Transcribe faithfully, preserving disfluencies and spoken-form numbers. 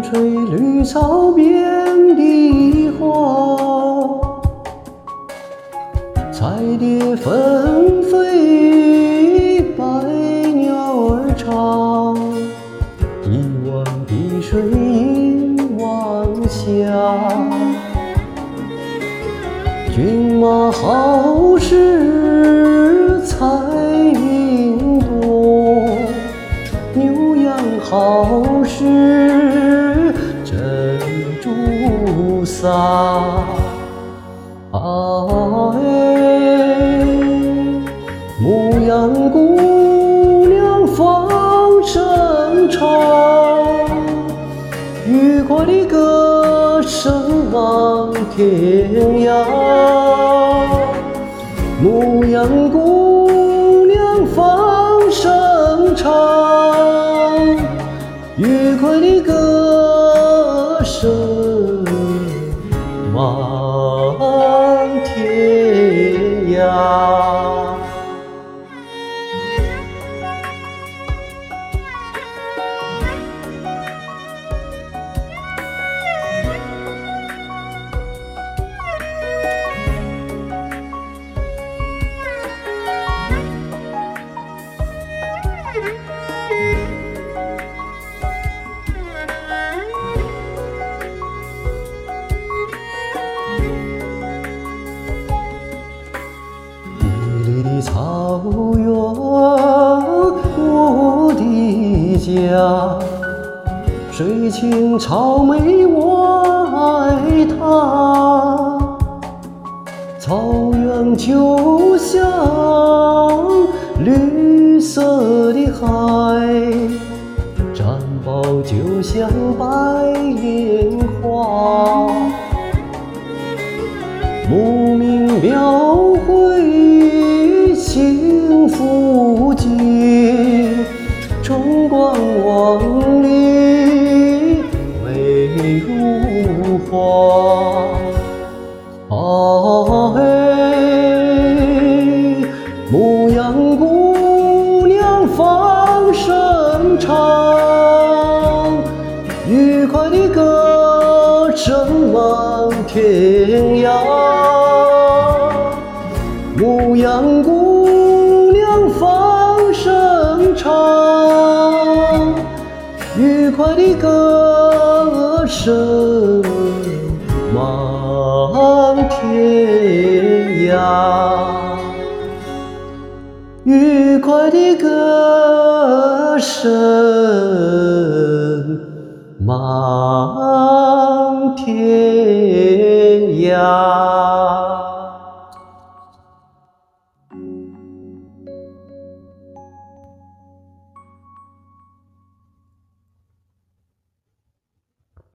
吹绿草边的花，彩蝶纷飞，百鸟儿唱，一汪碧水一汪下。骏马好时彩云多，牛羊好时珍珠撒。啊哎，牧羊姑娘放声唱，愉快的歌声望天涯。牧羊姑娘放声唱，愉快的歌声望天涯。美丽的草原，我的家，水清草美我爱它。草原就像绿色的海，毡包就像白莲花，牧民描绘幸福景，春光万里美如画。啊哎，牧羊姑娘放声唱，愉快的歌声望天涯。牧羊姑娘放声唱，愉快的歌声望天涯。愉快的歌声望天涯。